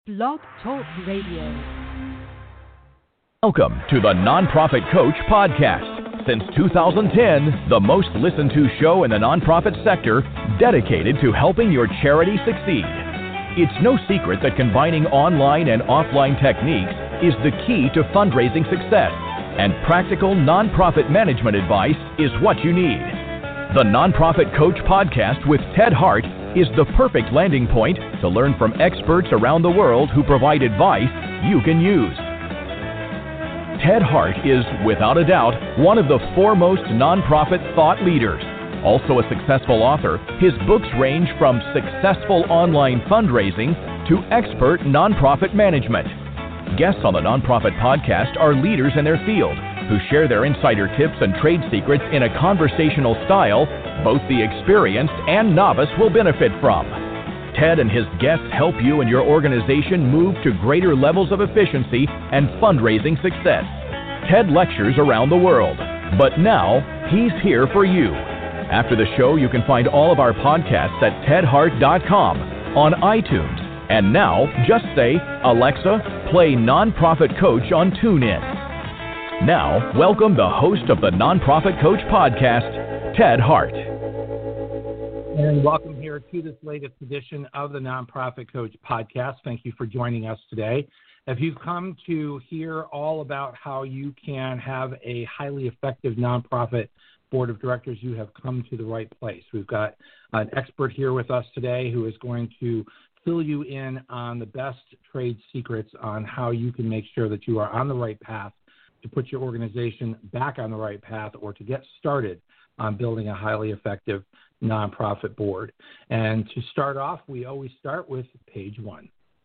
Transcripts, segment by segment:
Blog Talk Radio. Welcome to the Nonprofit Coach Podcast. Since 2010, the most listened to show in the nonprofit sector dedicated to helping your charity succeed. It's no secret that combining online and offline techniques is the key to fundraising success, and practical nonprofit management advice is what you need. The Nonprofit Coach Podcast with Ted Hart is the perfect landing point to learn from experts around the world who provide advice you can use. Ted Hart is, without a doubt, one of the foremost nonprofit thought leaders. Also a successful author, his books range from successful online fundraising to expert nonprofit management. Guests on the Nonprofit Podcast are leaders in their field who share their insider tips and trade secrets in a conversational style both the experienced and novice will benefit from. Ted and his guests help you and your organization move to greater levels of efficiency and fundraising success. Ted lectures around the world, but now he's here for you. After the show, you can find all of our podcasts at tedhart.com, on iTunes, and now just say, Alexa, play Nonprofit Coach on TuneIn. Now, welcome the host of the Nonprofit Coach Podcast, Ted Hart. And welcome here to this latest edition of the Nonprofit Coach Podcast. Thank you for joining us today. If you've come to hear all about how you can have a highly effective nonprofit board of directors, you have come to the right place. We've got an expert here with us today who is going to fill you in on the best trade secrets on how you can make sure that you are on the right path to put your organization back on the right path or to get started on building a highly effective nonprofit board. And to start off, we always start with page one.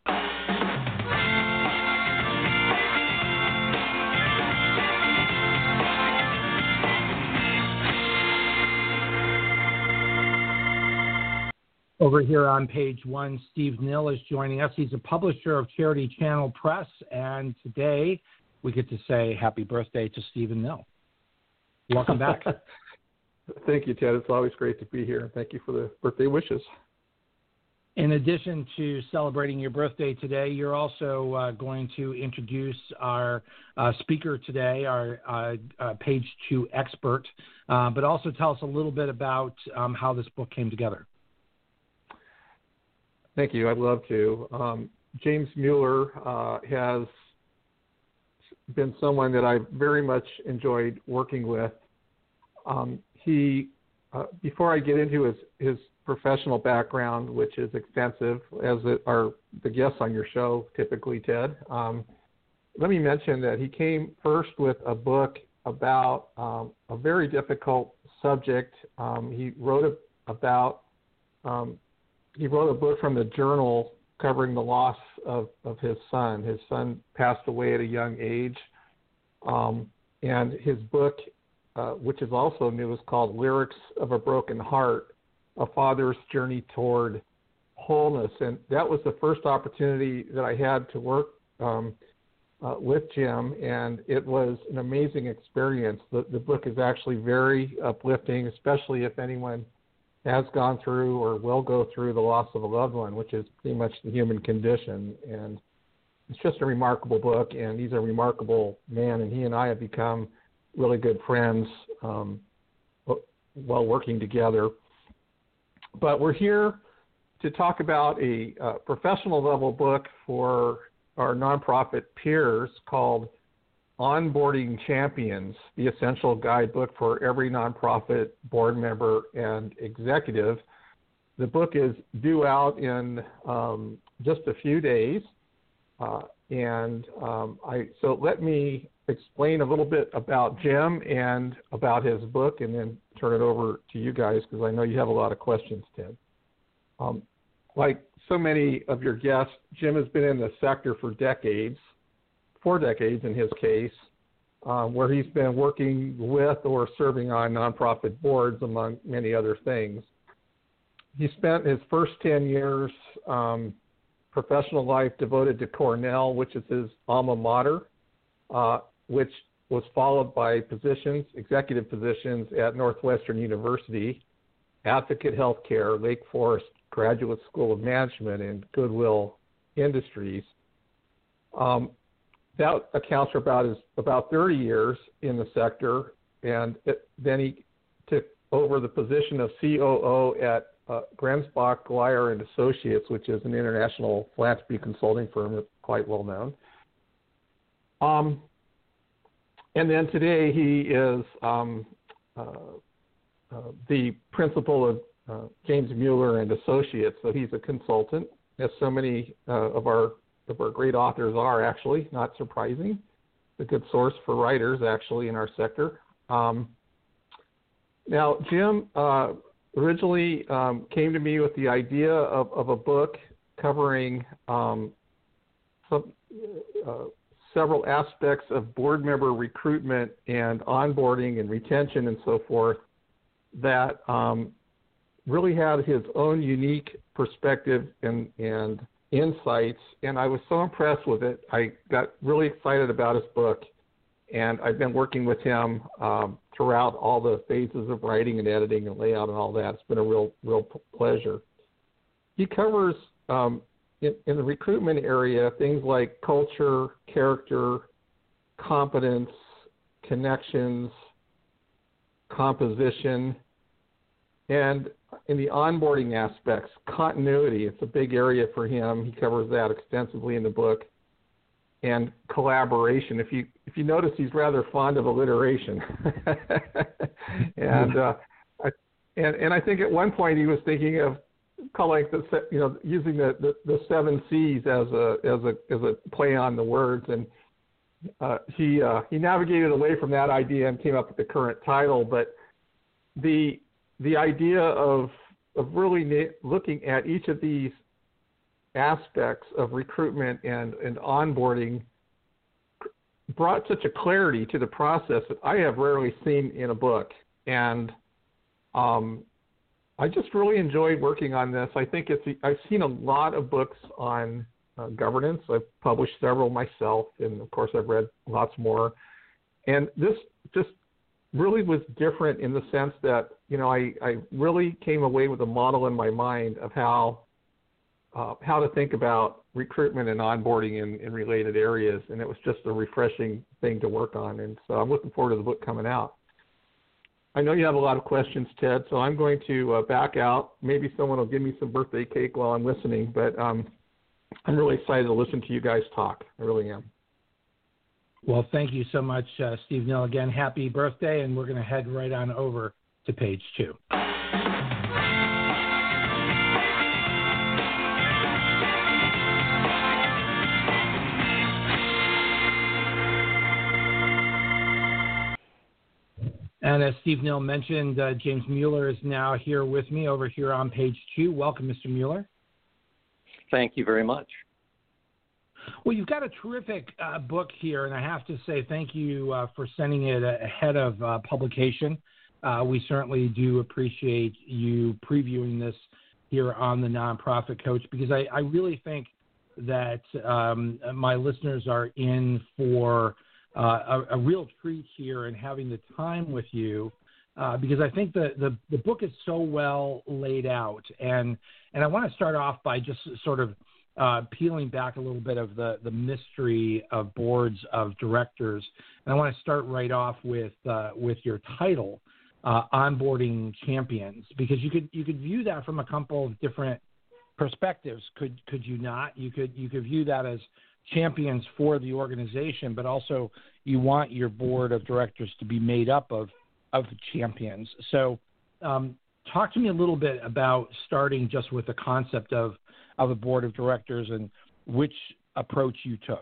Over here on page one, Steve Nill is joining us. He's a publisher of Charity Channel Press, and today we get to say happy birthday to Stephen Nill. Welcome back. Thank you, Ted. It's always great to be here. Thank you for the birthday wishes. In addition to celebrating your birthday today, you're also going to introduce our speaker today, our page two expert, but also tell us a little bit about how this book came together. Thank you. I'd love to. James Mueller has been someone that I've very much enjoyed working with. He, before I get into his professional background, which is extensive, as are the guests on your show typically, Ted, let me mention that he came first with a book about a very difficult subject. He wrote a book from the journal covering the loss of his son. His son passed away at a young age, and his book, which is also new, is called Lyrics of a Broken Heart, A Father's Journey Toward Wholeness. And that was the first opportunity that I had to work with Jim, and it was an amazing experience. The book is actually very uplifting, especially if anyone has gone through or will go through the loss of a loved one, which is pretty much the human condition. And it's just a remarkable book, and he's a remarkable man, and he and I have become really good friends while working together. But we're here to talk about a professional level book for our nonprofit peers called Onboarding Champions, the essential guidebook for every nonprofit board member and executive. The book is due out in just a few days. So let me explain a little bit about Jim and about his book, and then turn it over to you guys, because I know you have a lot of questions, Ted. Like so many of your guests, Jim has been in the sector for decades, 4 decades in his case, where he's been working with or serving on nonprofit boards, among many other things. He spent his first 10 years professional life devoted to Cornell, which is his alma mater, which was followed by executive positions at Northwestern University, Advocate Healthcare, Lake Forest Graduate School of Management, and Goodwill Industries. That accounts for about 30 years in the sector, and then he took over the position of COO at Grensbach, Glyer and Associates, which is an international philanthropy consulting firm that's quite well known. And then today he is the principal of James Mueller and Associates. So he's a consultant, as so many of our great authors are, actually, not surprising. A good source for writers, actually, in our sector. Now, Jim originally came to me with the idea of a book covering several aspects of board member recruitment and onboarding and retention and so forth that really had his own unique perspective and insights, and I was so impressed with it. I got really excited about his book, and I've been working with him throughout all the phases of writing and editing and layout and all that. It's been a real pleasure. He covers in the recruitment area things like culture, character, competence, connections, composition, and in the onboarding aspects, continuity. It's a big area for him. He covers that extensively in the book. And collaboration. If you notice, he's rather fond of alliteration. and I think at one point he was thinking of calling using the 7 C's as a play on the words, and he navigated away from that idea and came up with the current title. But the idea of really looking at each of these aspects of recruitment and onboarding brought such a clarity to the process that I have rarely seen in a book. And I just really enjoyed working on this. I think I've seen a lot of books on governance. I've published several myself, and of course I've read lots more. And this just really was different in the sense that, I really came away with a model in my mind of how to think about recruitment and onboarding in related areas, and it was just a refreshing thing to work on. And so I'm looking forward to the book coming out. I know you have a lot of questions, Ted, so I'm going to back out. Maybe someone will give me some birthday cake while I'm listening, but I'm really excited to listen to you guys talk. I really am. Well, thank you so much, Steve Nill. Again, happy birthday, and we're going to head right on over to page 2. And as Steve Nill mentioned, James Mueller is now here with me over here on page 2. Welcome, Mr. Mueller. Thank you very much. Well, you've got a terrific book here, and I have to say thank you for sending it ahead of publication. We certainly do appreciate you previewing this here on the Nonprofit Coach, because I really think that my listeners are in for a real treat here and having the time with you, because I think the book is so well laid out. And I want to start off by just sort of peeling back a little bit of the mystery of boards of directors. And I want to start right off with your title, Onboarding Champions, because you could view that from a couple of different perspectives. Could you not? You could view that as champions for the organization, but also you want your board of directors to be made up of champions. So talk to me a little bit about starting just with the concept of a board of directors and which approach you took.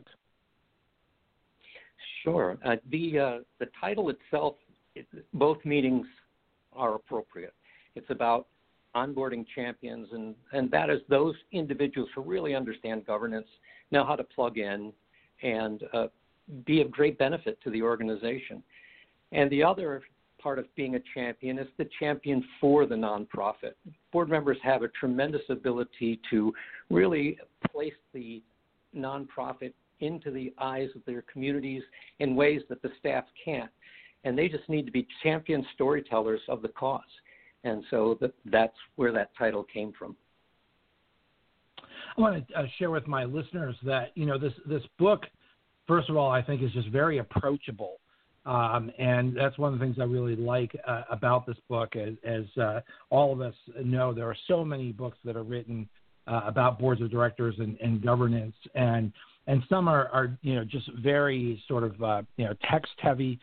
Sure. The title itself, both meanings are appropriate. It's about onboarding champions, and that is those individuals who really understand governance, know how to plug in, and be of great benefit to the organization. And the other part of being a champion is the champion for the nonprofit. Board members have a tremendous ability to really place the nonprofit into the eyes of their communities in ways that the staff can't. And they just need to be champion storytellers of the cause. And so that's where that title came from. I want to share with my listeners that, this book, first of all, I think is just very approachable. And that's one of the things I really like about this book. As all of us know, there are so many books that are written about boards of directors and governance, and some are just very sort of text heavy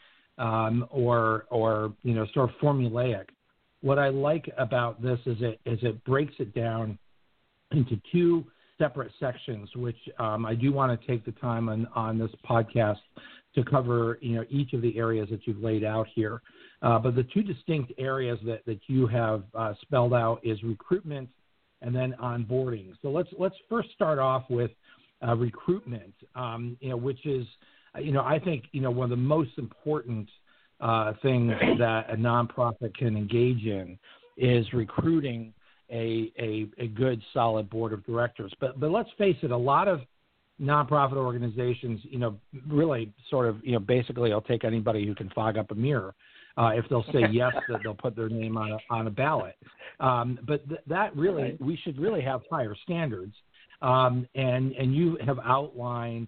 or sort of formulaic. What I like about this is it breaks it down into two separate sections, which I do want to take the time on this podcast to cover, each of the areas that you've laid out here. But the two distinct areas that you have spelled out is recruitment and then onboarding. So let's first start off with recruitment, which is, I think, one of the most important things that a nonprofit can engage in is recruiting a good, solid board of directors. But let's face it, a lot of nonprofit organizations, really sort of, basically I'll take anybody who can fog up a mirror. If they'll say yes, that they'll put their name on a ballot. But that really, we should really have higher standards. And you have outlined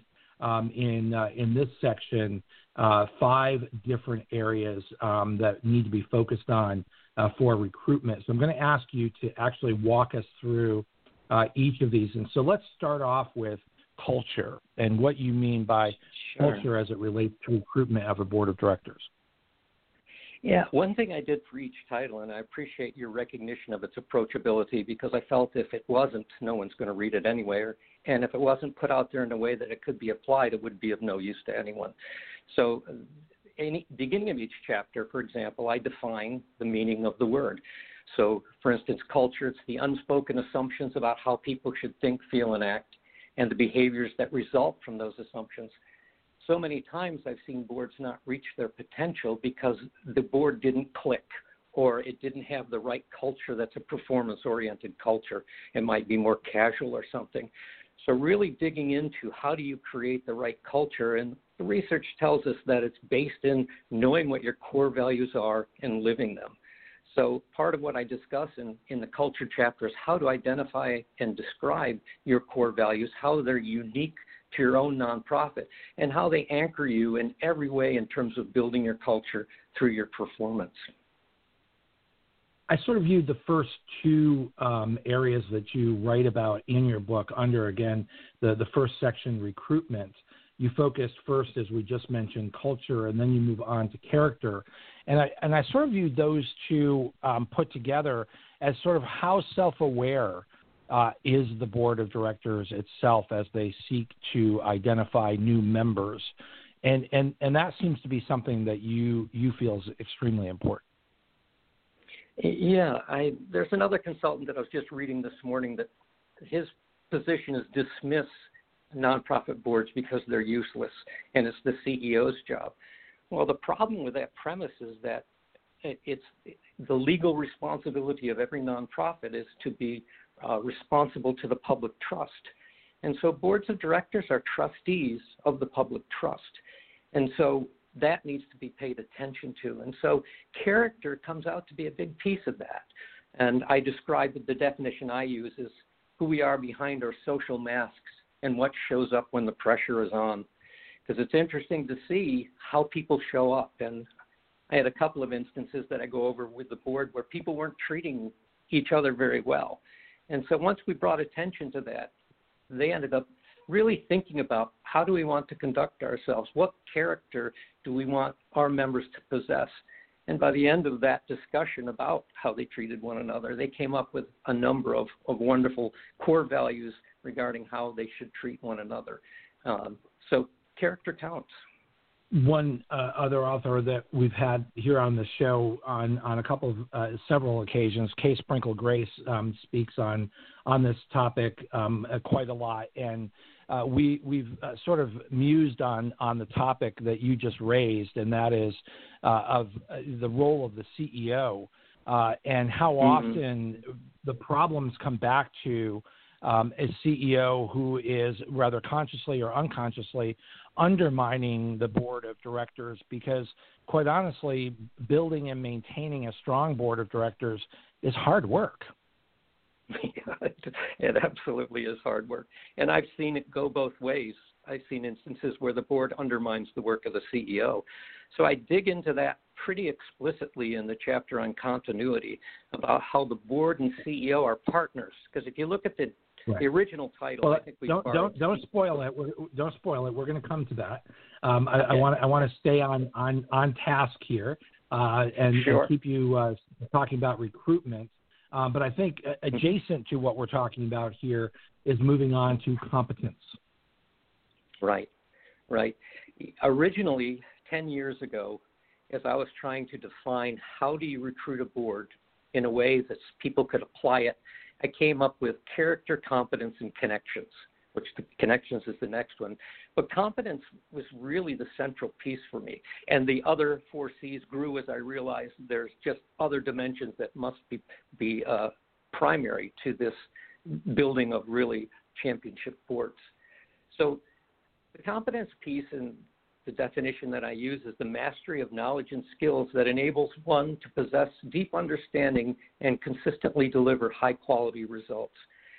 in this section 5 different areas that need to be focused on for recruitment. So I'm going to ask you to actually walk us through each of these. And so let's start off with culture and what you mean by culture as it relates to recruitment of a board of directors. Yeah, one thing I did for each title, and I appreciate your recognition of its approachability, because I felt if it wasn't, no one's going to read it anyway, and if it wasn't put out there in a way that it could be applied, it would be of no use to anyone. So beginning of each chapter, for example, I define the meaning of the word. So, for instance, culture, it's the unspoken assumptions about how people should think, feel, and act, and the behaviors that result from those assumptions. So many times I've seen boards not reach their potential because the board didn't click, or it didn't have the right culture that's a performance-oriented culture. It might be more casual or something. So really digging into how do you create the right culture, and the research tells us that it's based in knowing what your core values are and living them. So part of what I discuss in the culture chapter is how to identify and describe your core values, how they're unique to your own nonprofit, and how they anchor you in every way in terms of building your culture through your performance. I sort of viewed the first 2 areas that you write about in your book under, again, the first section, recruitment. You focused first, as we just mentioned, culture, and then you move on to character. And I sort of viewed those 2 put together as sort of how self-aware is the board of directors itself as they seek to identify new members. And that seems to be something that you feel is extremely important. Yeah, there's another consultant that I was just reading this morning that his position is dismiss nonprofit boards because they're useless, and it's the CEO's job. Well, the problem with that premise is that it's the legal responsibility of every nonprofit is to be responsible to the public trust. And so boards of directors are trustees of the public trust. And so that needs to be paid attention to. And so character comes out to be a big piece of that. And I describe the definition I use is who we are behind our social masks and what shows up when the pressure is on. Because it's interesting to see how people show up. And I had a couple of instances that I go over with the board where people weren't treating each other very well. And so once we brought attention to that, they ended up really thinking about how do we want to conduct ourselves? What character do we want our members to possess? And by the end of that discussion about how they treated one another, they came up with a number of wonderful core values regarding how they should treat one another. So character counts. One other author that we've had here on the show on a couple of several occasions, Kay Sprinkle Grace, speaks on this topic quite a lot, and we've sort of mused on the topic that you just raised, and that is of the role of the CEO and how often the problems come back to a CEO who is rather consciously or unconsciously undermining the board of directors, because quite honestly, building and maintaining a strong board of directors is hard work. It absolutely is hard work. And I've seen it go both ways. I've seen instances where the board undermines the work of the CEO. So I dig into that pretty explicitly in the chapter on continuity about how the board and CEO are partners. Because if you look at the original title, well, I think don't spoil it. Don't spoil it. We're going to come to that. I want to stay on task here and keep you talking about recruitment. But I think adjacent to what we're talking about here is moving on to competence. Right. Originally, 10 years ago, as I was trying to define how do you recruit a board in a way that people could apply it, I came up with character, competence, and connections, which the connections is the next one. But competence was really the central piece for me. And the other 4 C's grew as I realized there's just other dimensions that must be primary to this building of really championship boards. So the competence piece and the definition that I use is the mastery of knowledge and skills that enables one to possess deep understanding and consistently deliver high-quality results.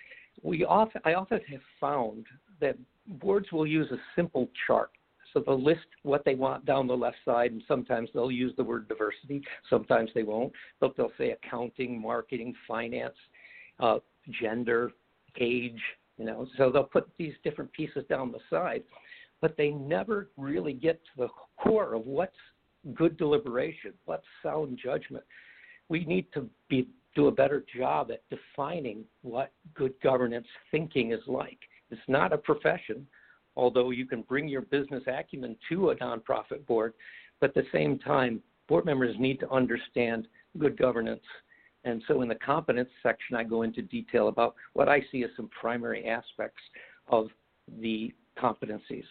I often have found that boards will use a simple chart. So they'll list what they want down the left side, and sometimes they'll use the word diversity, sometimes they won't, but they'll say accounting, marketing, finance, gender, age, so they'll put these different pieces down the side, but they never really get to the core of what's good deliberation, what's sound judgment. We need to do a better job at defining what good governance thinking is like. It's not a profession, although you can bring your business acumen to a nonprofit board, but at the same time, board members need to understand good governance. And so in the competence section, I go into detail about what I see as some primary aspects of the competencies.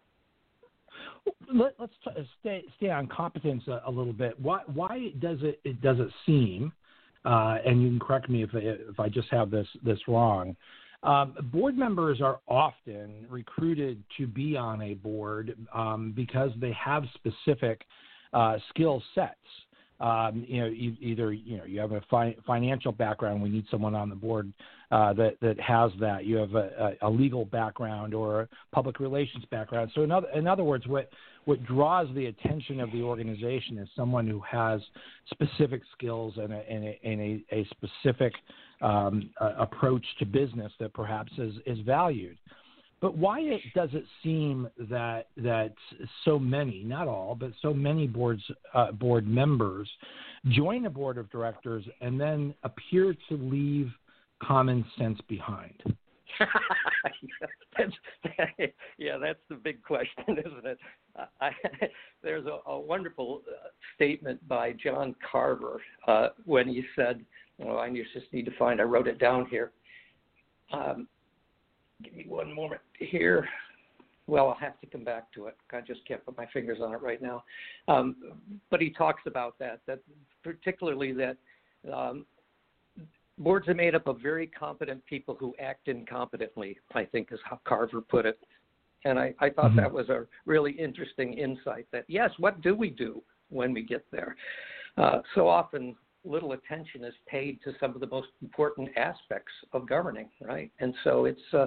Let's stay on competence a little bit. Why does it seem, and you can correct me if I just have this wrong, board members are often recruited to be on a board because they have specific skill sets. Either you have a financial background. We need someone on the board that has that. You have a legal background or a public relations background. So in other words, what draws the attention of the organization is someone who has specific skills and a specific approach to business that perhaps is valued. But why does it seem that so many, not all, but so many board members join a board of directors and then appear to leave common sense behind? That's the big question, isn't it? There's a wonderful statement by John Carver when he said, I just need to find, I wrote it down here. Give me one moment here. Well, I'll have to come back to it. I just can't put my fingers on it right now. But he talks about that particularly that boards are made up of very competent people who act incompetently, I think is how Carver put it. And I thought that was a really interesting insight that, yes, what do we do when we get there? So often little attention is paid to some of the most important aspects of governing, right? And so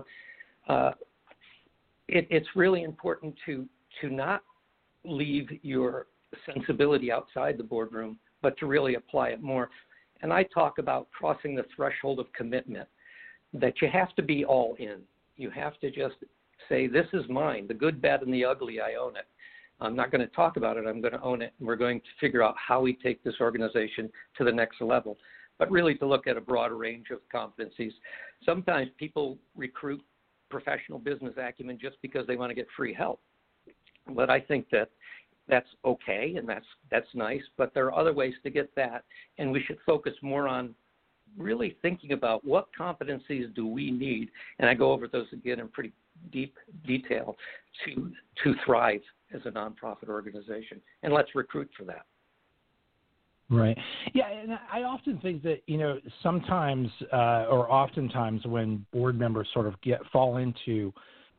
it's really important to not leave your sensibility outside the boardroom, but to really apply it more. And I talk about crossing the threshold of commitment, that you have to be all in. You have to just say, this is mine, the good, bad, and the ugly, I own it. I'm not going to talk about it. I'm going to own it. And we're going to figure out how we take this organization to the next level, but really to look at a broader range of competencies. Sometimes people recruit professional business acumen just because they want to get free help. But I think that's okay, and that's nice, but there are other ways to get that, and we should focus more on really thinking about what competencies do we need, and I go over those again in pretty deep detail to thrive as a nonprofit organization, and let's recruit for that. Right. Yeah, and I often think that, sometimes or oftentimes when board members sort of fall into,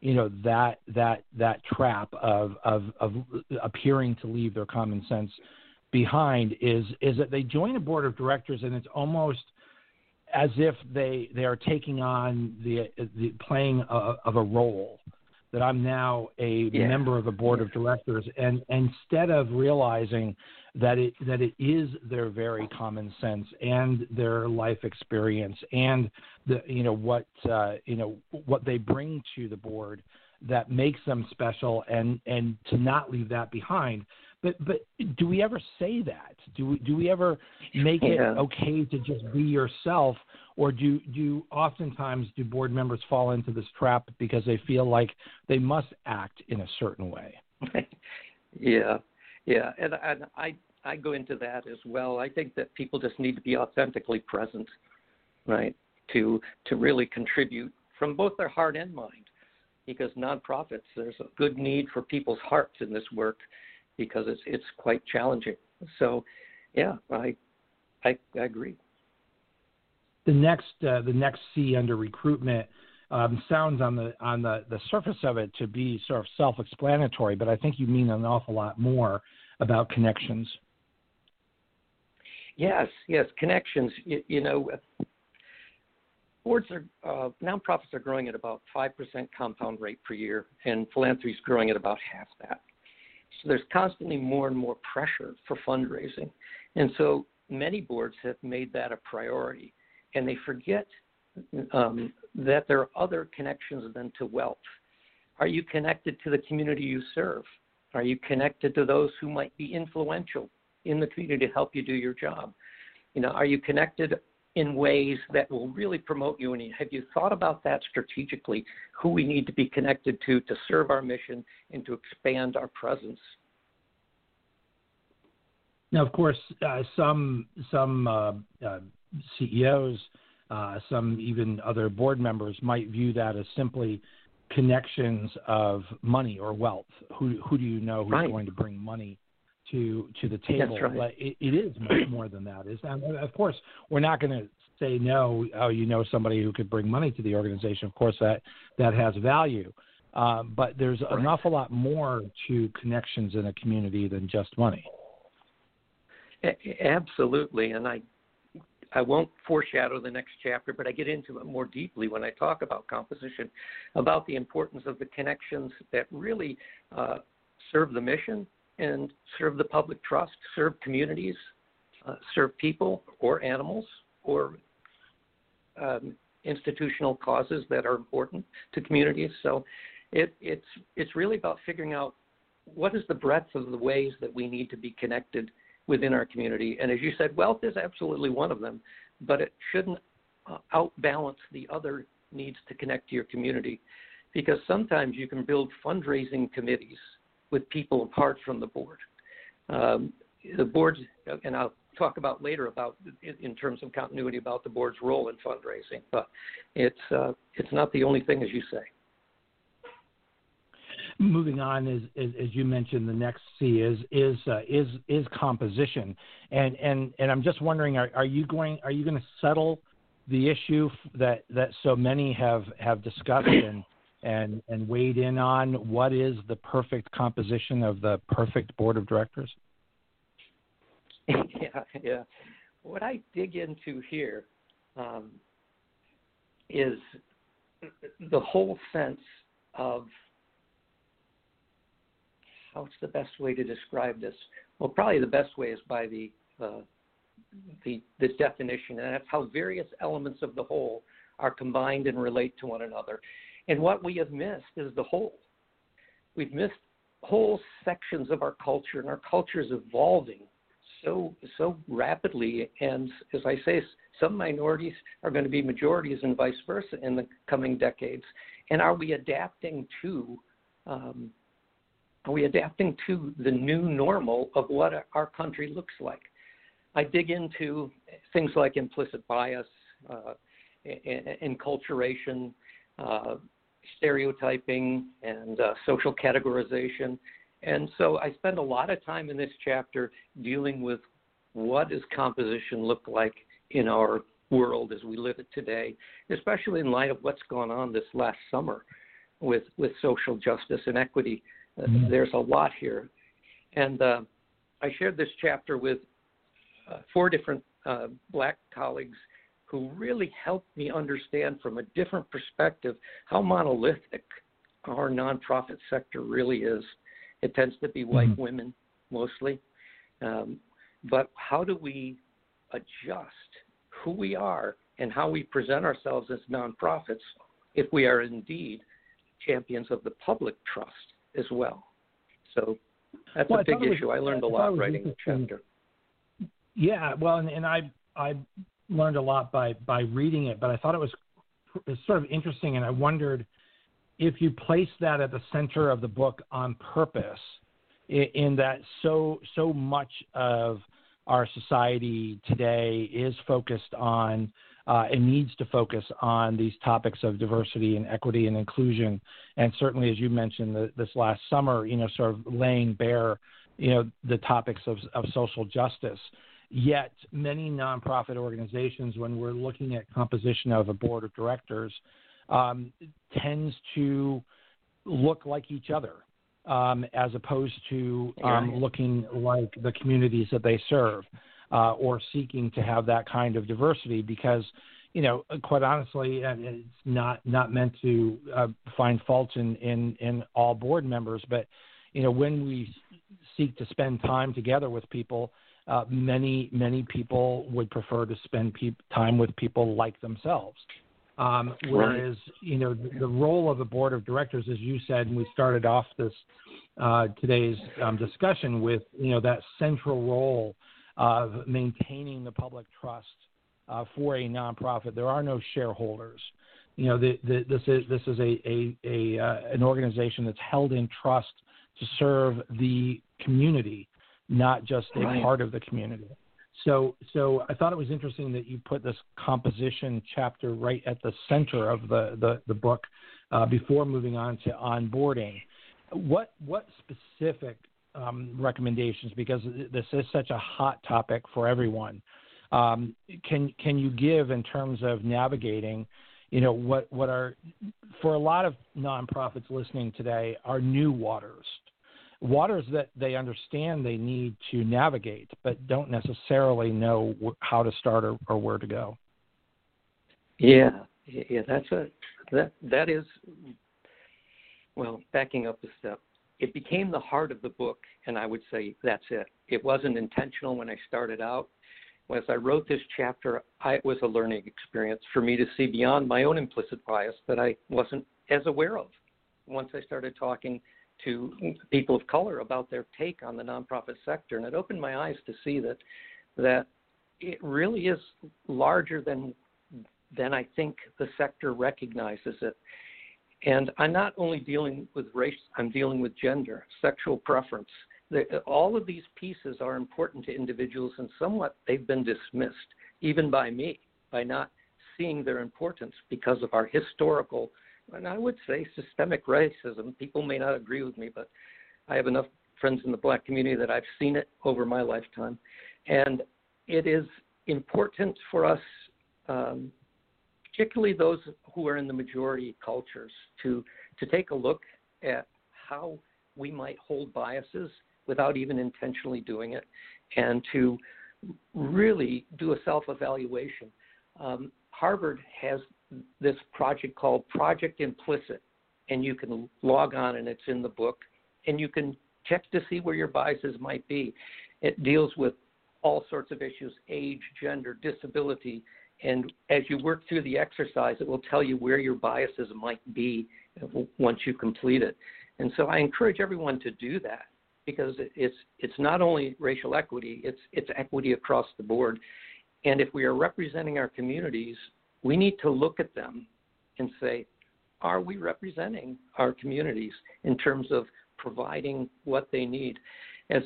that trap of appearing to leave their common sense behind is that they join a board of directors and it's almost as if they are taking on the playing of a role, that I'm now a member of a board of directors, and instead of realizing that it is their very common sense and their life experience and what they bring to the board that makes them special, and to not leave that behind. But do we ever say that? Do we ever make it okay to just be yourself, or do oftentimes board members fall into this trap because they feel like they must act in a certain way? Yeah, and I go into that as well. I think that people just need to be authentically present, right, to really contribute from both their heart and mind, because nonprofits, there's a good need for people's hearts in this work, because it's quite challenging. So, I agree. The next C under recruitment sounds on the surface of it to be sort of self-explanatory, but I think you mean an awful lot more about connections. Yes, connections. Boards nonprofits are growing at about 5% compound rate per year, and philanthropy is growing at about half that. So there's constantly more and more pressure for fundraising. And so many boards have made that a priority, and they forget that there are other connections than to wealth. Are you connected to the community you serve? Are you connected to those who might be influential in the community to help you do your job? Are you connected in ways that will really promote you? And have you thought about that strategically, who we need to be connected to serve our mission and to expand our presence? Now, of course, some CEOs, some even other board members might view that as simply connections of money or wealth. Who do you know who's going to bring money to the table? That's right. But it is much more than that. Of course, we're not going to say no. Oh, somebody who could bring money to the organization. Of course, that has value. But there's an awful lot more to connections in a community than just money. Absolutely, and I won't foreshadow the next chapter, but I get into it more deeply when I talk about composition, about the importance of the connections that really serve the mission and serve the public trust, serve communities, serve people or animals or institutional causes that are important to communities. So it's really about figuring out what is the breadth of the ways that we need to be connected within our community. And as you said, wealth is absolutely one of them, but it shouldn't outbalance the other needs to connect to your community, because sometimes you can build fundraising committees with people apart from the board. The board, and I'll talk about later about in terms of continuity about the board's role in fundraising, but it's not the only thing, as you say. Moving on, as you mentioned, the next C is composition, and I'm just wondering, are you going to settle the issue that so many have discussed and weighed in on? What is the perfect composition of the perfect board of directors? Yeah. What I dig into here is the whole sense of, what's the best way to describe this? Well, probably the best way is by the definition, and that's how various elements of the whole are combined and relate to one another. And what we have missed is the whole. We've missed whole sections of our culture, and our culture is evolving so rapidly. And as I say, some minorities are going to be majorities and vice versa in the coming decades. And are we adapting to the new normal of what our country looks like? I dig into things like implicit bias, enculturation, stereotyping, and social categorization. And so I spend a lot of time in this chapter dealing with what does composition look like in our world as we live it today, especially in light of what's gone on this last summer with social justice and equity. There's a lot here. And I shared this chapter with 4 different Black colleagues who really helped me understand from a different perspective how monolithic our nonprofit sector really is. It tends to be white women mostly. But how do we adjust who we are and how we present ourselves as nonprofits if we are indeed champions of the public trust as well? So that's a big issue. I learned a lot writing the chapter. Yeah, well, and I learned a lot by reading it, but I thought it was sort of interesting, and I wondered if you place that at the center of the book on purpose, in that so much of our society today is focused on and needs to focus on these topics of diversity and equity and inclusion. And certainly, as you mentioned this last summer, sort of laying bare, the topics of social justice. Yet many nonprofit organizations, when we're looking at composition of a board of directors, tends to look like each other, as opposed to looking like the communities that they serve, or seeking to have that kind of diversity. Because, quite honestly, it's not meant to find fault in all board members, but when we seek to spend time together with people, many people would prefer to spend time with people like themselves. Whereas, the role of the board of directors, as you said, and we started off this today's discussion with, that central role of maintaining the public trust for a nonprofit. There are no shareholders. This is an organization that's held in trust to serve the community, not just a part of the community. So I thought it was interesting that you put this composition chapter right at the center of the book before moving on to onboarding. What specific recommendations, because this is such a hot topic for everyone, can you give in terms of navigating, what are, for a lot of nonprofits listening today, are new waters that they understand they need to navigate, but don't necessarily know how to start or where to go. Yeah, that is, well, backing up a step, it became the heart of the book, and I would say that's it. It wasn't intentional when I started out. As I wrote this chapter, it was a learning experience for me to see beyond my own implicit bias that I wasn't as aware of. Once I started talking to people of color about their take on the nonprofit sector, and it opened my eyes to see that it really is larger than I think the sector recognizes it. And I'm not only dealing with race, I'm dealing with gender, sexual preference. All of these pieces are important to individuals, and somewhat they've been dismissed, even by me, by not seeing their importance because of our historical, and I would say systemic racism. People may not agree with me, but I have enough friends in the Black community that I've seen it over my lifetime. And it is important for us, particularly those who are in the majority cultures, to take a look at how we might hold biases without even intentionally doing it, and to really do a self-evaluation. Harvard has this project called Project Implicit, and you can log on, and it's in the book, and you can check to see where your biases might be. It deals with all sorts of issues: age, gender, disability, and as you work through the exercise, it will tell you where your biases might be once you complete it. And so I encourage everyone to do that, because it's not only racial equity, it's equity across the board. And if we are representing our communities, we need to look at them and say, are we representing our communities in terms of providing what they need? As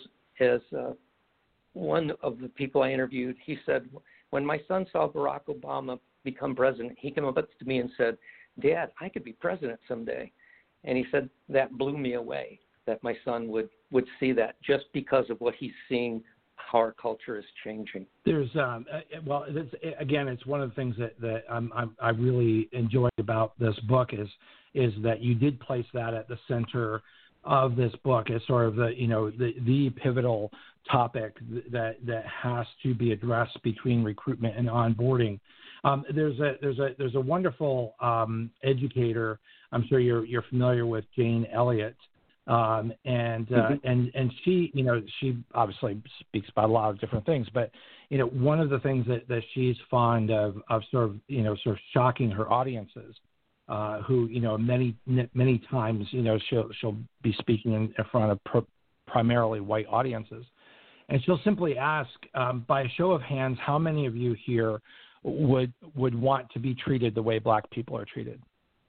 one of the people I interviewed, he said, when my son saw Barack Obama become president, he came up to me and said, "Dad, I could be president someday." And he said, that blew me away, that my son would see that, just because of what he's seeing, how our culture is changing. There's, it's one of the things that I really enjoyed about this book is that you did place that at the center of this book as sort of the pivotal topic that has to be addressed between recruitment and onboarding. There's a wonderful educator. I'm sure you're familiar with Jane Elliott, and she she obviously speaks about a lot of different things, but one of the things that she's fond of sort of shocking her audiences, who many times she'll be speaking in front of primarily white audiences, and she'll simply ask, by a show of hands, how many of you here would want to be treated the way black people are treated?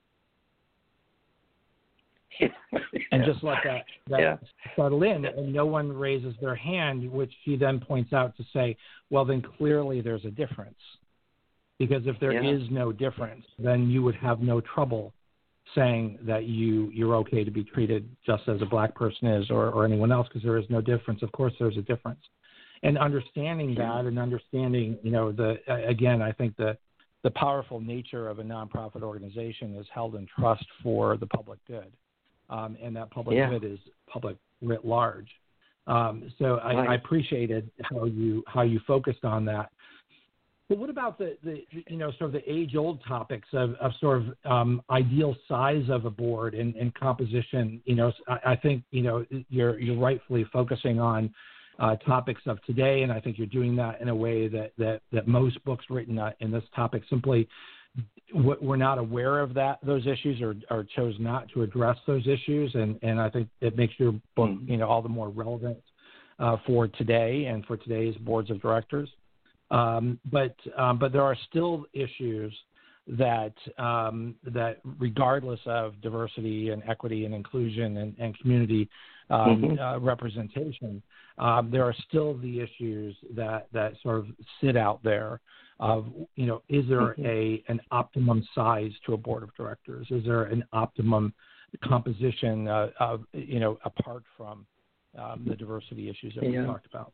And just let that settle in, and no one raises their hand, which she then points out to say, well, then clearly there's a difference. Because if there is no difference, then you would have no trouble saying that you're okay to be treated just as a black person is, or anyone else, because there is no difference. Of course, there's a difference. And understanding that, and understanding, I think the powerful nature of a nonprofit organization is held in trust for the public good. And that public good is public writ large. So I appreciated how you focused on that. But what about the sort of the age-old topics of sort of ideal size of a board and composition? I think you're rightfully focusing on topics of today, and I think you're doing that in a way that most books written in this topic simply we're not aware of those issues or chose not to address those issues, and I think it makes your book all the more relevant for today and for today's boards of directors. But there are still issues that regardless of diversity and equity and inclusion and community representation, there are still the issues that sort of sit out there of, is there an optimum size to a board of directors? Is there an optimum composition apart from the diversity issues that we talked about?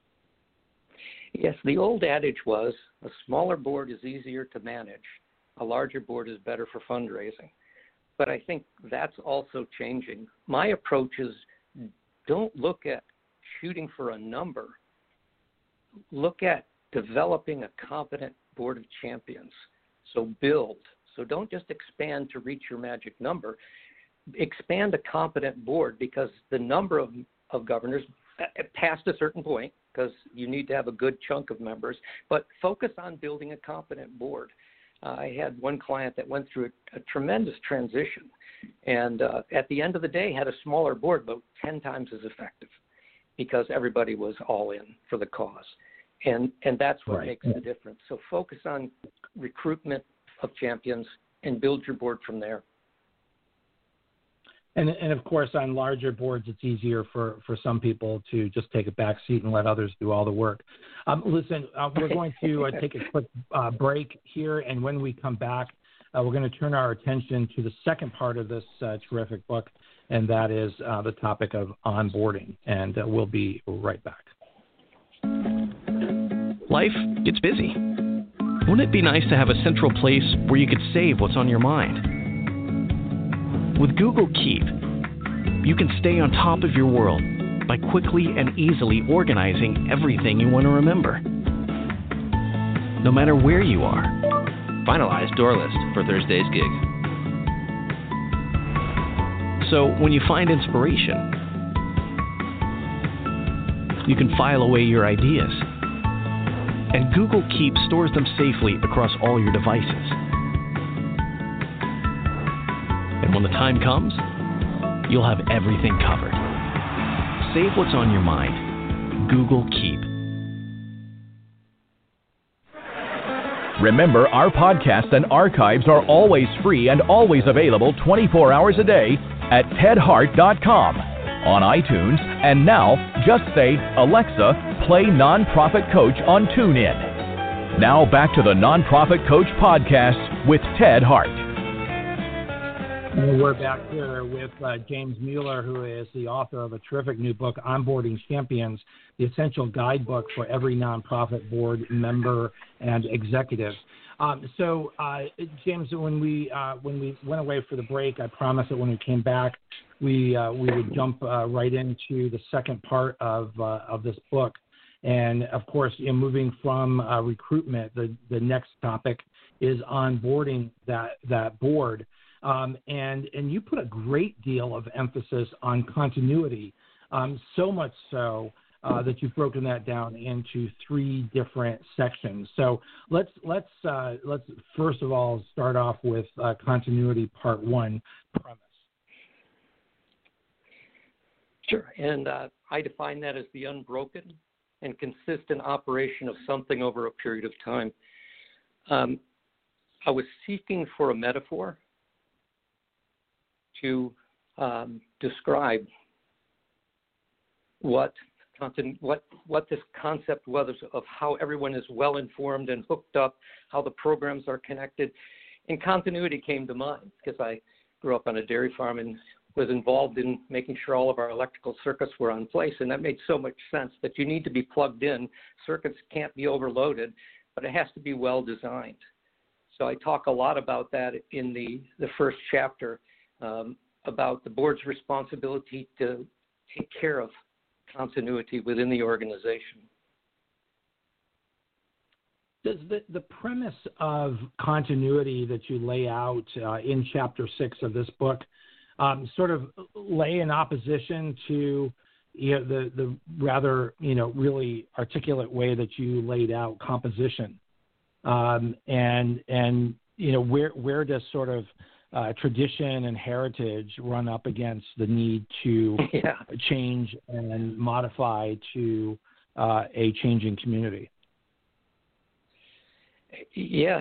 Yes, the old adage was a smaller board is easier to manage. A larger board is better for fundraising. But I think that's also changing. My approach is don't look at shooting for a number. Look at developing a competent board of champions. So build. So don't just expand to reach your magic number. Expand a competent board, because the number of governors past a certain point, because you need to have a good chunk of members, but focus on building a competent board. I had one client that went through a tremendous transition, and at the end of the day had a smaller board, but 10 times as effective, because everybody was all in for the cause. And that's what makes the difference. So focus on recruitment of champions and build your board from there. And of course, on larger boards, it's easier for some people to just take a back seat and let others do all the work. Listen, we're going to take a quick break here, and when we come back, we're going to turn our attention to the second part of this terrific book, and that is the topic of onboarding. And we'll be right back. Life gets busy. Wouldn't it be nice to have a central place where you could save what's on your mind? With Google Keep, you can stay on top of your world by quickly and easily organizing everything you want to remember. No matter where you are. Finalize door list for Thursday's gig. So when you find inspiration, you can file away your ideas. And Google Keep stores them safely across all your devices. And when the time comes, you'll have everything covered. Save what's on your mind. Google Keep. Remember, our podcasts and archives are always free and always available 24 hours a day at tedhart.com, on iTunes, and now just say, Alexa, play Nonprofit Coach on TuneIn. Now back to the Nonprofit Coach Podcast with Ted Hart. We're back here with James Mueller, who is the author of a terrific new book, Onboarding Champions, the essential guidebook for every nonprofit board member and executive. So, James, when we went away for the break, I promised that when we came back, we would jump right into the second part of this book. And, of course, moving from recruitment, the next topic is onboarding that board. And you put a great deal of emphasis on continuity, so much so that you've broken that down into 3 different sections. So let's first of all start off with continuity part 1, premise. Sure, and I define that as the unbroken and consistent operation of something over a period of time. I was seeking for a metaphor to describe what this concept was of how everyone is well informed and hooked up, how the programs are connected. And continuity came to mind because I grew up on a dairy farm and was involved in making sure all of our electrical circuits were in place, and that made so much sense that you need to be plugged in. Circuits can't be overloaded, but it has to be well designed. So I talk a lot about that in the first chapter, about the board's responsibility to take care of continuity within the organization. Does the premise of continuity that you lay out in Chapter 6 of this book sort of lay in opposition to the rather really articulate way that you laid out composition, and where does sort of tradition and heritage run up against the need to change and modify to a changing community? Yeah,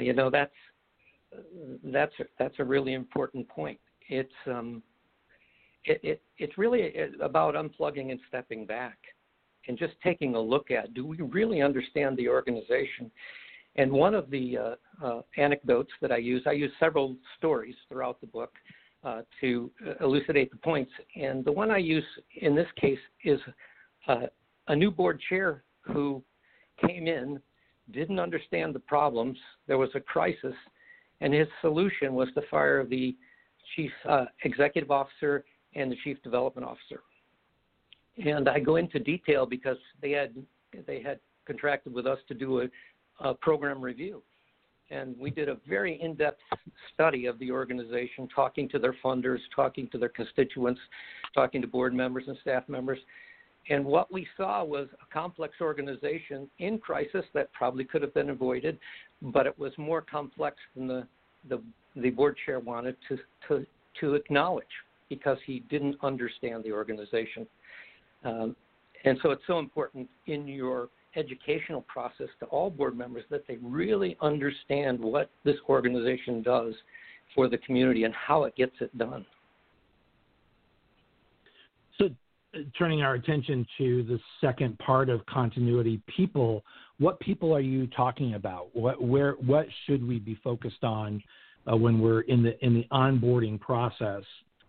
that's a really important point. It's really about unplugging and stepping back and just taking a look at, do we really understand the organization? And one of the anecdotes that I use several stories throughout the book to elucidate the points. And the one I use in this case is a new board chair who came in, didn't understand the problems. There was a crisis, and his solution was to fire the chief executive officer and the chief development officer. And I go into detail because they had contracted with us to do a program review. And we did a very in-depth study of the organization, talking to their funders, talking to their constituents, talking to board members and staff members. And what we saw was a complex organization in crisis that probably could have been avoided, but it was more complex than the board chair wanted to acknowledge because he didn't understand the organization. And so it's so important in your educational process to all board members that they really understand what this organization does for the community and how it gets it done. So turning our attention to the second part of continuity, people, what people are you talking about? What should we be focused on when we're in the onboarding process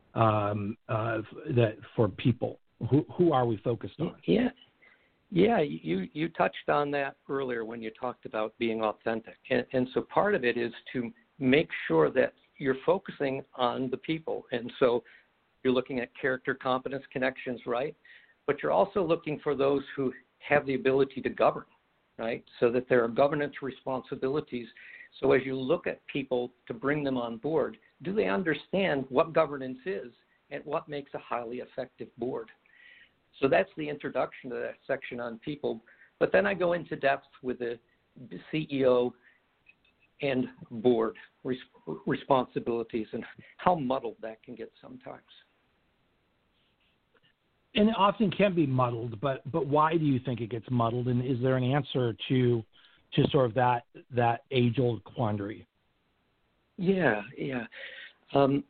that for people? Who are we focused on? Yeah, you touched on that earlier when you talked about being authentic. And so part of it is to make sure that you're focusing on the people. And so you're looking at character, competence, connections, right? But you're also looking for those who have the ability to govern, right? So that there are governance responsibilities. So as you look at people to bring them on board, do they understand what governance is and what makes a highly effective board? So that's the introduction to that section on people. But then I go into depth with the CEO and board responsibilities and how muddled that can get sometimes. And it often can be muddled, but why do you think it gets muddled? And is there an answer to sort of that age-old quandary? Yeah. The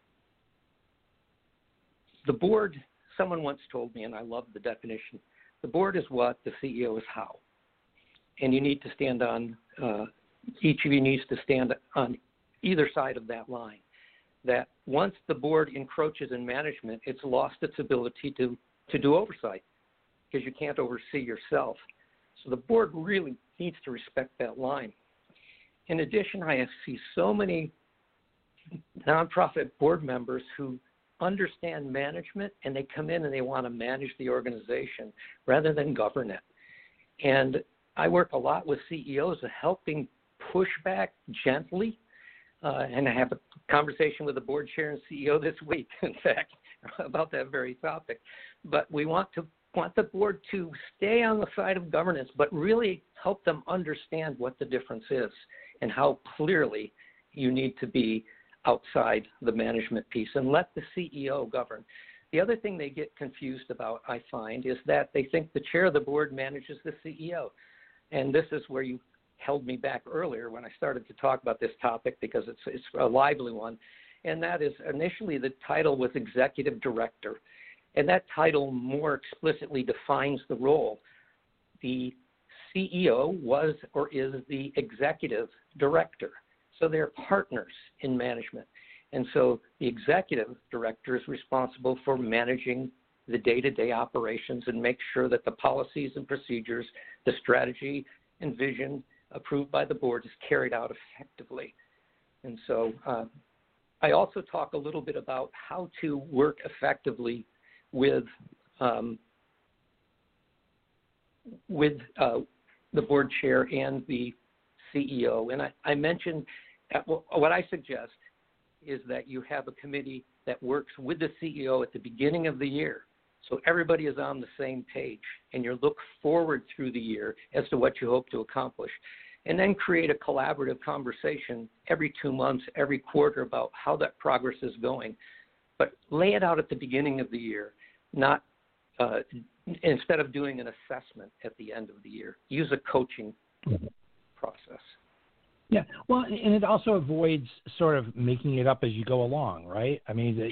board, someone once told me, and I love the definition, the board is what, the CEO is how. And you need to stand on, each of you needs to stand on either side of that line. That once the board encroaches in management, it's lost its ability to do oversight because you can't oversee yourself. So the board really needs to respect that line. In addition, I see so many nonprofit board members who understand management and they come in and they want to manage the organization rather than govern it. And I work a lot with CEOs of helping push back gently. And I have a conversation with the board chair and CEO this week, in fact, about that very topic. But we want the board to stay on the side of governance, but really help them understand what the difference is and how clearly you need to be outside the management piece and let the CEO govern. The other thing they get confused about, I find, is that they think the chair of the board manages the CEO. And this is where you held me back earlier when I started to talk about this topic, because it's a lively one. And that is, initially the title was executive director. And that title more explicitly defines the role. The CEO was or is the executive director. So they're partners in management. And so the executive director is responsible for managing the day-to-day operations and make sure that the policies and procedures, the strategy and vision approved by the board is carried out effectively. And so I also talk a little bit about how to work effectively with the board chair and the CEO. And I mentioned what I suggest is that you have a committee that works with the CEO at the beginning of the year, so everybody is on the same page, and you look forward through the year as to what you hope to accomplish, and then create a collaborative conversation every 2 months, every quarter, about how that progress is going. But lay it out at the beginning of the year, not instead of doing an assessment at the end of the year. Use a coaching process. Yeah, well, and it also avoids sort of making it up as you go along, right? I mean,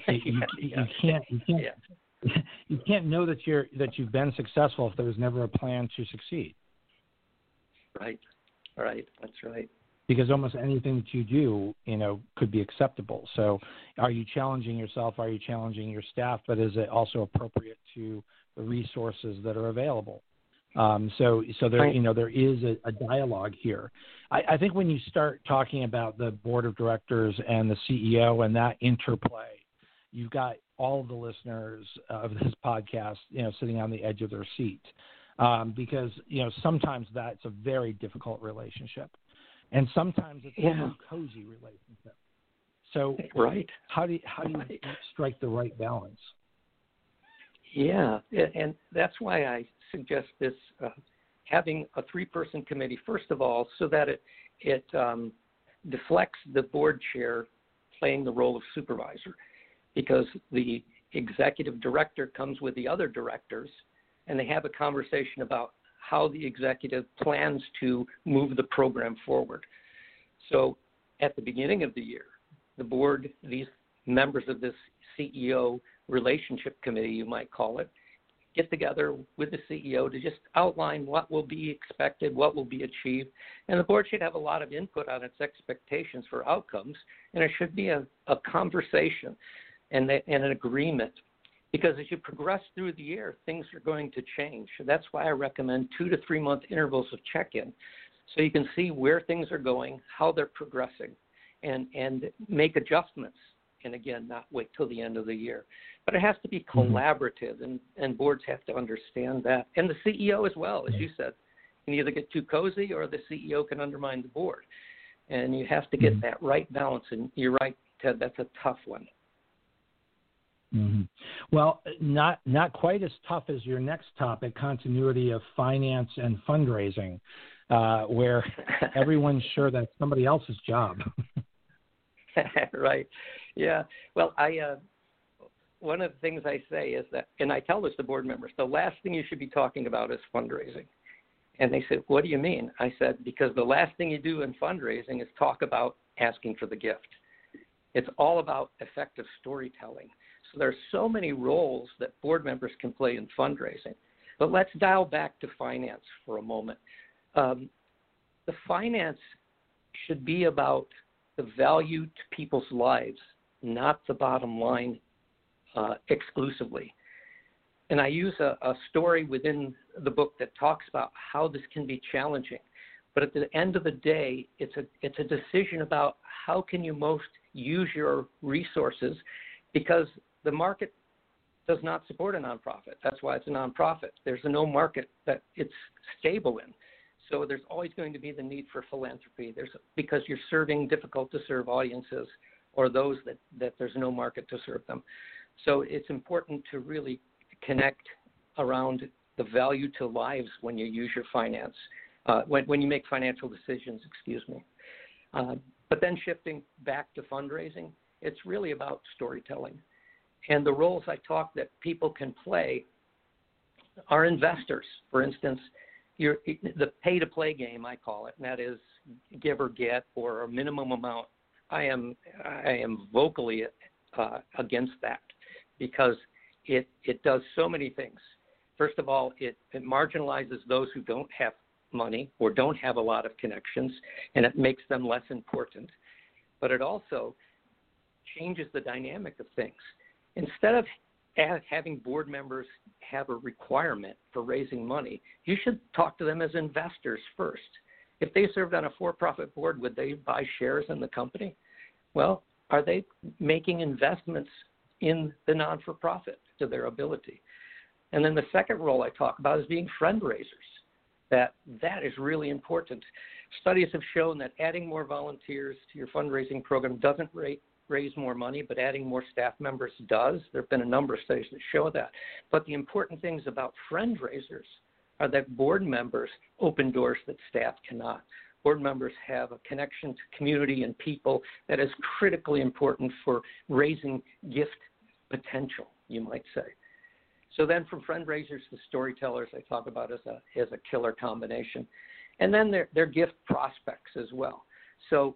you can't know that you've been successful if there was never a plan to succeed. Right, that's right. Because almost anything that you do, could be acceptable. So, are you challenging yourself? Are you challenging your staff? But is it also appropriate to the resources that are available? So there, there is a dialogue here. I think when you start talking about the board of directors and the CEO and that interplay, you've got all of the listeners of this podcast, sitting on the edge of their seat, because sometimes that's a very difficult relationship, and sometimes it's a cozy relationship. So, how do you strike the right balance? Yeah, and that's why I suggest this, having a 3-person committee, first of all, so that it deflects the board chair playing the role of supervisor, because the executive director comes with the other directors, and they have a conversation about how the executive plans to move the program forward. So at the beginning of the year, the board, these members of this CEO relationship committee, you might call it, get together with the CEO to just outline what will be expected, what will be achieved. And the board should have a lot of input on its expectations for outcomes, and it should be a conversation and an agreement. Because as you progress through the year, things are going to change. That's why I recommend 2 to 3 month intervals of check-in, so you can see where things are going, how they're progressing, and make adjustments. And again, not wait till the end of the year. But it has to be collaborative, and boards have to understand that. And the CEO as well, as you said, can either get too cozy or the CEO can undermine the board. And you have to get that right balance. And you're right, Ted, that's a tough one. Well, not quite as tough as your next topic, continuity of finance and fundraising, where everyone's sure that's somebody else's job. Right. Yeah. Well, one of the things I say is that, and I tell this to board members, the last thing you should be talking about is fundraising. And they said, what do you mean? I said, because the last thing you do in fundraising is talk about asking for the gift. It's all about effective storytelling. So there's so many roles that board members can play in fundraising. But let's dial back to finance for a moment. The finance should be about the value to people's lives, not the bottom line exclusively. And I use a story within the book that talks about how this can be challenging. But at the end of the day, it's a decision about how can you most use your resources, because the market does not support a nonprofit. That's why it's a nonprofit. There's no market that it's stable in. So there's always going to be the need for philanthropy. Because you're serving difficult-to-serve audiences or those that there's no market to serve them. So it's important to really connect around the value to lives when you use your finance, when you make financial decisions, But then shifting back to fundraising, it's really about storytelling. And the roles I talk that people can play are investors. For instance, the pay-to-play game, I call it, and that is give or get or a minimum amount. I am vocally against that because it does so many things. First of all, it marginalizes those who don't have money or don't have a lot of connections, and it makes them less important. But it also changes the dynamic of things. Instead of having board members have a requirement for raising money, you should talk to them as investors first. If they served on a for-profit board, would they buy shares in the company? Well, are they making investments in the non-for-profit to their ability? And then the second role I talk about is being friend raisers. That is really important. Studies have shown that adding more volunteers to your fundraising program doesn't raise more money, but adding more staff members does. There have been a number of studies that show that. But the important things about friend raisers are that board members open doors that staff cannot. Board members have a connection to community and people that is critically important for raising gift potential, you might say. So then from friend raisers to storytellers, I talk about as a killer combination. And then they're gift prospects as well. So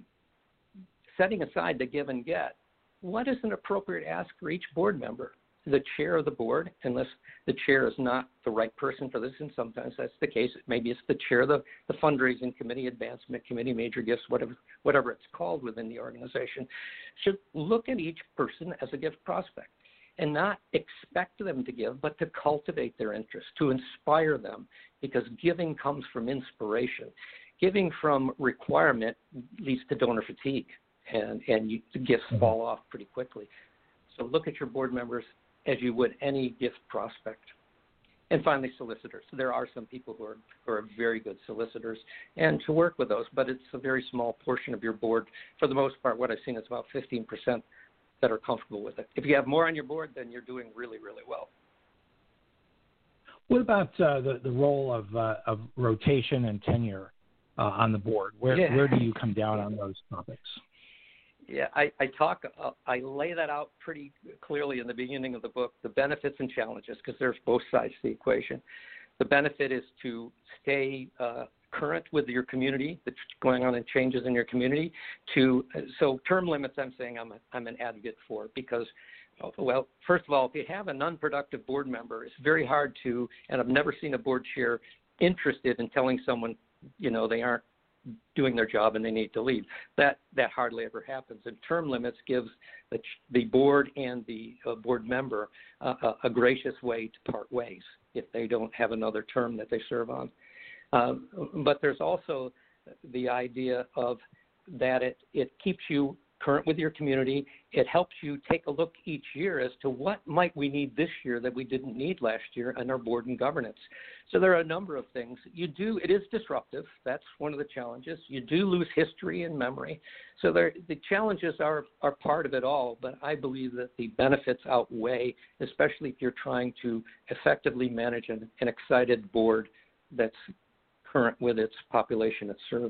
setting aside the give and get, what is an appropriate ask for each board member? The chair of the board, unless the chair is not the right person for this, and sometimes that's the case. Maybe it's the chair of the fundraising committee, advancement committee, major gifts, whatever it's called within the organization, should look at each person as a gift prospect and not expect them to give, but to cultivate their interest, to inspire them, because giving comes from inspiration. Giving from requirement leads to donor fatigue, and the gifts fall off pretty quickly. So look at your board members as you would any gift prospect. And finally, solicitors. There are some people who are very good solicitors, and to work with those, but it's a very small portion of your board. For the most part, what I've seen is about 15% that are comfortable with it. If you have more on your board, then you're doing really, really well. What about the role of rotation and tenure on the board? Where do you come down on those topics? Yeah, I lay that out pretty clearly in the beginning of the book, the benefits and challenges, because there's both sides to the equation. The benefit is to stay current with your community, that's going on in changes in your community. So term limits, I'm saying I'm an advocate for, because, well, first of all, if you have an unproductive board member, it's very hard to, and I've never seen a board chair interested in telling someone, they aren't doing their job and they need to leave. That hardly ever happens. And term limits gives the board and the board member a gracious way to part ways if they don't have another term that they serve on. But there's also the idea of that it keeps you current with your community. It helps you take a look each year as to what might we need this year that we didn't need last year in our board and governance. So there are a number of things. It is disruptive. That's one of the challenges. You do lose history and memory. So the challenges are part of it all, but I believe that the benefits outweigh, especially if you're trying to effectively manage an excited board that's current with its population it serves.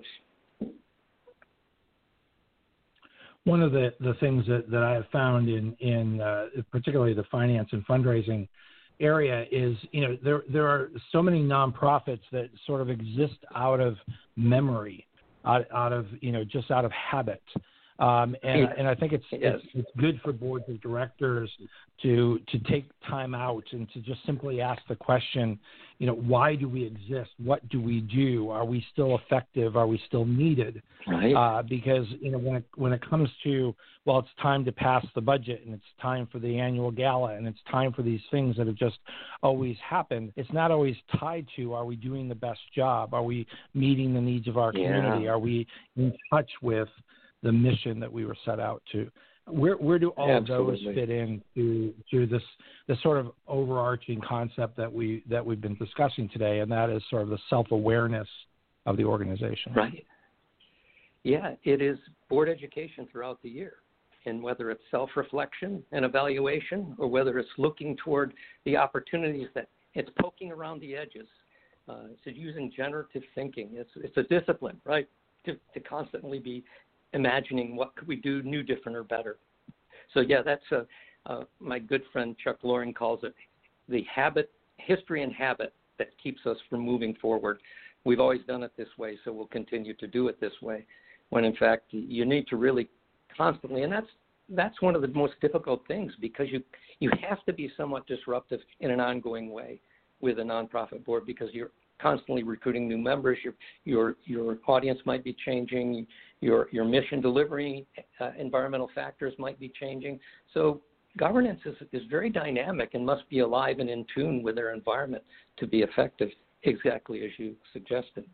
One of the things that I have found in particularly the finance and fundraising area is, there are so many nonprofits that sort of exist out of memory, out of just out of habit. And I think it's good for boards of directors to take time out and to just simply ask the question, why do we exist? What do we do? Are we still effective? Are we still needed? Right. Because when it comes to, well, it's time to pass the budget and it's time for the annual gala and it's time for these things that have just always happened, it's not always tied to, are we doing the best job? Are we meeting the needs of our community? Are we in touch with the mission that we were set out to Where do all of those Absolutely. fit into this sort of overarching concept that we've been discussing today, and that is sort of the self-awareness of the organization? Right. Yeah, it is board education throughout the year. And whether it's self-reflection and evaluation, or whether it's looking toward the opportunities that it's poking around the edges, it's using generative thinking. It's a discipline, right, to constantly be imagining what could we do new, different, or better. So yeah, that's my good friend Chuck Loring calls it the history and habit that keeps us from moving forward. We've always done it this way, so we'll continue to do it this way. When in fact you need to really constantly, and that's one of the most difficult things, because you have to be somewhat disruptive in an ongoing way with a nonprofit board, because you're constantly recruiting new members. Your audience might be changing. Your mission delivery, environmental factors might be changing. So governance is very dynamic and must be alive and in tune with their environment to be effective, exactly as you suggested.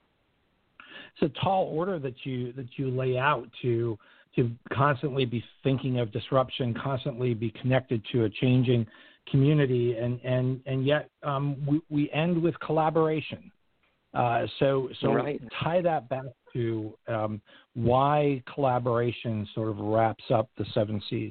It's a tall order that you lay out to constantly be thinking of disruption, constantly be connected to a changing community, and yet we end with collaboration. So right. Tie that back to why collaboration sort of wraps up the 7 C's.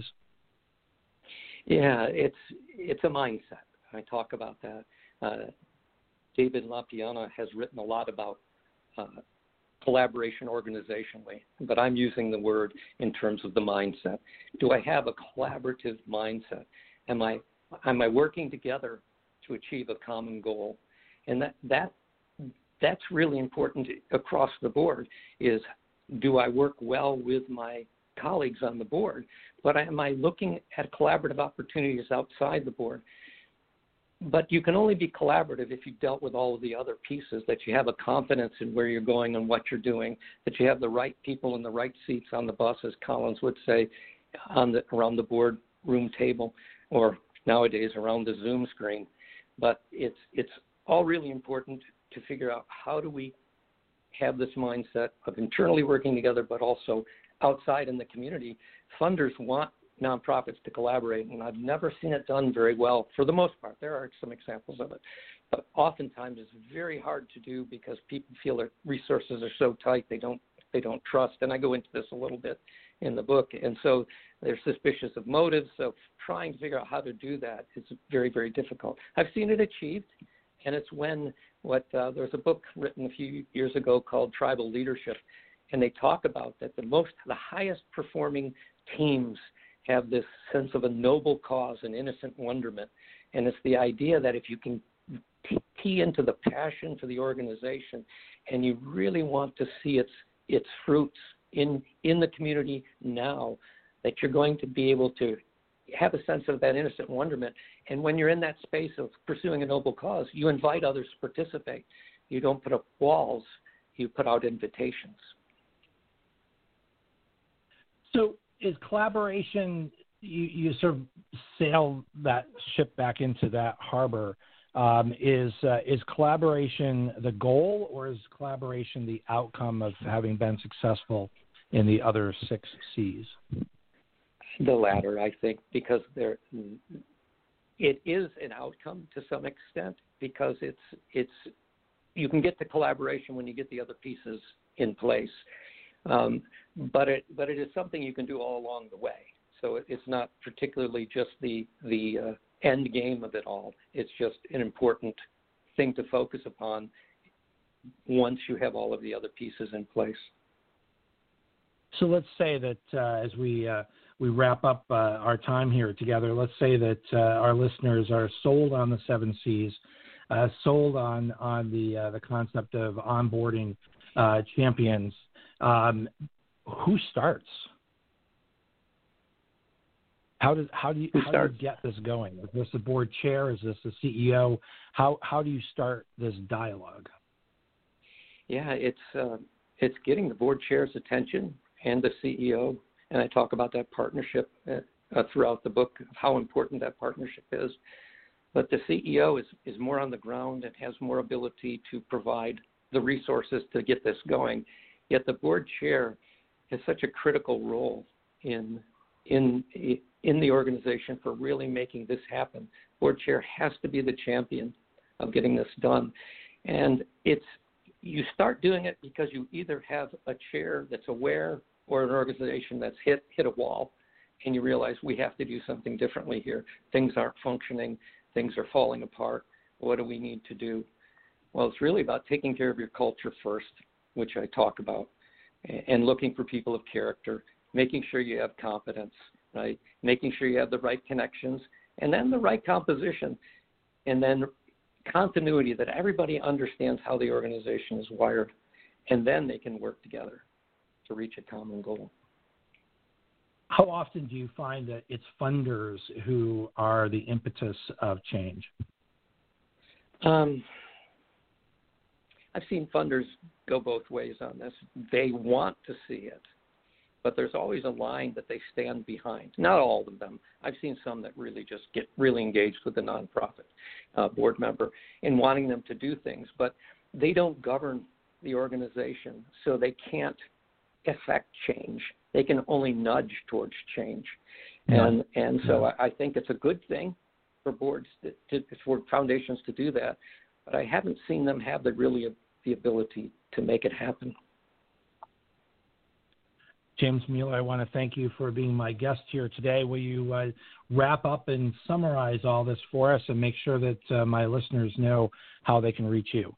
Yeah, it's a mindset. I talk about that. David LaPiana has written a lot about collaboration organizationally, but I'm using the word in terms of the mindset. Do I have a collaborative mindset? Am I working together to achieve a common goal? And that's really important across the board. Is, do I work well with my colleagues on the board? But am I looking at collaborative opportunities outside the board? But you can only be collaborative if you've dealt with all of the other pieces, that you have a confidence in where you're going and what you're doing, that you have the right people in the right seats on the bus, as Collins would say, around the board room table, or nowadays around the Zoom screen. But it's all really important to figure out, how do we have this mindset of internally working together, but also outside in the community. Funders want nonprofits to collaborate, and I've never seen it done very well for the most part. There are some examples of it, but oftentimes it's very hard to do because people feel their resources are so tight they don't trust. And I go into this a little bit in the book, and so they're suspicious of motives. So trying to figure out how to do that is very, very difficult. I've seen it achieved, and it's when there's a book written a few years ago called Tribal Leadership, and they talk about that the highest performing teams have this sense of a noble cause and innocent wonderment. And it's the idea that if you can key into the passion for the organization, and you really want to see its fruits in the community now, that you're going to be able to have a sense of that innocent wonderment. And when you're in that space of pursuing a noble cause, you invite others to participate. You don't put up walls, you put out invitations. So is collaboration, you sort of sail that ship back into that harbor, is collaboration the goal, or is collaboration the outcome of having been successful in the other 6 C's? The latter, I think, because it is an outcome to some extent, because it's you can get to collaboration when you get the other pieces in place. But it is something you can do all along the way. So it's not particularly just the end game of it all. It's just an important thing to focus upon once you have all of the other pieces in place. So let's say that as we wrap up our time here together, let's say that our listeners are sold on the 7 C's, sold on the concept of onboarding champions. Who starts? How do you get this going? Is this the board chair? Is this the CEO? How do you start this dialogue? Yeah, it's getting the board chair's attention and the CEO, and I talk about that partnership throughout the book, of how important that partnership is. But the CEO is more on the ground and has more ability to provide the resources to get this going. Yet the board chair has such a critical role in in the organization for really making this happen. Board chair has to be the champion of getting this done. And you start doing it because you either have a chair that's aware or an organization that's hit a wall, and you realize we have to do something differently here. Things aren't functioning. Things are falling apart. What do we need to do? Well, it's really about taking care of your culture first, which I talk about, and looking for people of character, making sure you have competence, right? Making sure you have the right connections, and then the right composition, and then continuity, that everybody understands how the organization is wired, and then they can work together to reach a common goal. How often do you find that it's funders who are the impetus of change? I've seen funders go both ways on this. They want to see it, but there's always a line that they stand behind. Not all of them. I've seen some that really just get really engaged with the nonprofit board member in wanting them to do things, but they don't govern the organization, so they can't affect change. They can only nudge towards change. And so I think it's a good thing for boards, for foundations to do that, but I haven't seen them have the ability to make it happen. James Mueller, I want to thank you for being my guest here today. Will you wrap up and summarize all this for us and make sure that my listeners know how they can reach you?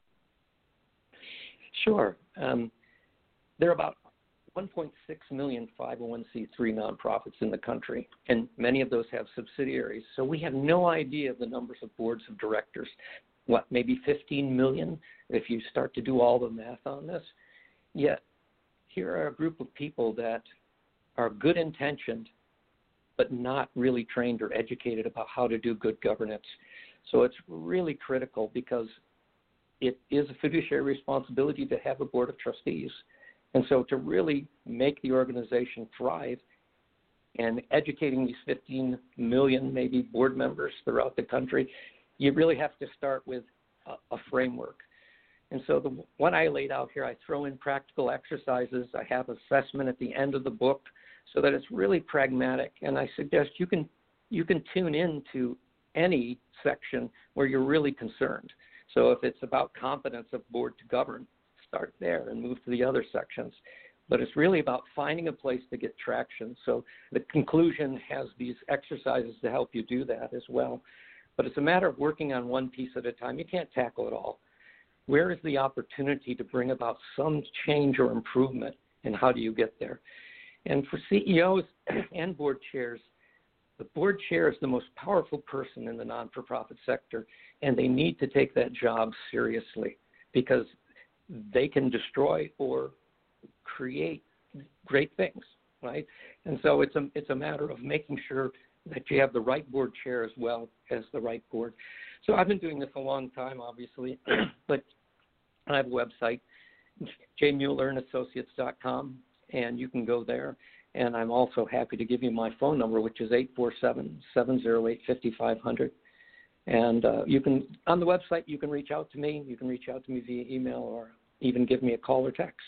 Sure. There are about 1.6 million 501c3 nonprofits in the country, and many of those have subsidiaries. So we have no idea of the numbers of boards of directors. Maybe 15 million if you start to do all the math on this. Yet here are a group of people that are good intentioned, but not really trained or educated about how to do good governance. So it's really critical, because it is a fiduciary responsibility to have a board of trustees. And so to really make the organization thrive, and educating these 15 million maybe board members throughout the country, you really have to start with a framework. And so the one I laid out here, I throw in practical exercises. I have assessment at the end of the book so that it's really pragmatic. And I suggest you can tune into any section where you're really concerned. So if it's about competence of board to govern, start there and move to the other sections. But it's really about finding a place to get traction. So the conclusion has these exercises to help you do that as well. But it's a matter of working on one piece at a time. You can't tackle it all. Where is the opportunity to bring about some change or improvement, and how do you get there? And for CEOs and board chairs, the board chair is the most powerful person in the non-for-profit sector, and they need to take that job seriously, because they can destroy or create great things, right? And so it's a matter of making sure that you have the right board chair as well as the right board. So I've been doing this a long time, obviously, but I have a website, jmuellerassociates.com, and you can go there. And I'm also happy to give you my phone number, which is 847-708-5500. And you can, on the website, you can reach out to me. You can reach out to me via email, or even give me a call or text.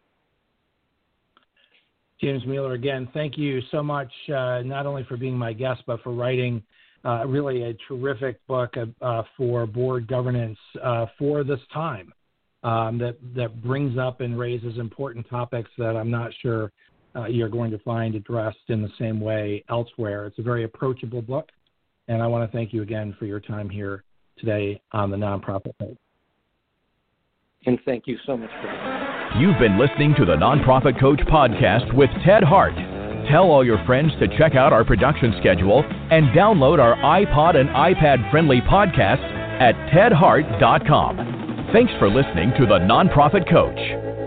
James Mueller, again, thank you so much, not only for being my guest, but for writing really a terrific book for board governance for this time that brings up and raises important topics that I'm not sure you're going to find addressed in the same way elsewhere. It's a very approachable book, and I want to thank you again for your time here today on the Nonprofit Coach. And thank you so much for that. You've been listening to the Nonprofit Coach podcast with Ted Hart. Tell all your friends to check out our production schedule and download our iPod and iPad-friendly podcasts at tedhart.com. Thanks for listening to the Nonprofit Coach.